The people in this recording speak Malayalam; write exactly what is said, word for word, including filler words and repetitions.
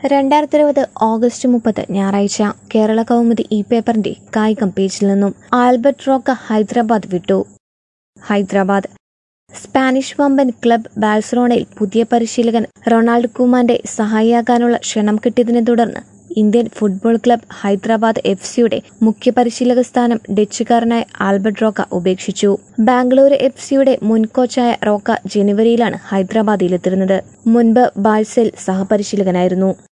രണ്ടായിരത്തി ഇരുപത് ഓഗസ്റ്റ് മുപ്പത് ഞായറാഴ്ച കേരള കൗമുദി ഈ പേപ്പറിന്റെ കായികം പേജിൽ നിന്നും ആൽബർട്ട് റോക്ക ഹൈദരാബാദ് വിട്ടു. ഹൈദരാബാദ് സ്പാനിഷ് വമ്പൻ ക്ലബ് ബാഴ്സലോണയിൽ പുതിയ പരിശീലകൻ റൊണാൾഡ് കുമാന്റെ സഹായിയാകാനുള്ള ക്ഷണം കിട്ടിയതിനെ തുടർന്ന് Indian football club Hyderabad F സിയുടെ മുഖ്യ പരിശീലക സ്ഥാനം ഡച്ചുകാരനായ ആൽബർട്ട് റോക്ക ഉപേക്ഷിച്ചു. ബാംഗ്ലൂരു എഫ് സിയുടെ മുൻ കോച്ചായ റോക്ക ജനുവരിയിലാണ് ഹൈദരാബാദിലെത്തുന്നത്. മുൻപ് ബാഴ്സയിൽ സഹപരിശീലകനായിരുന്നു.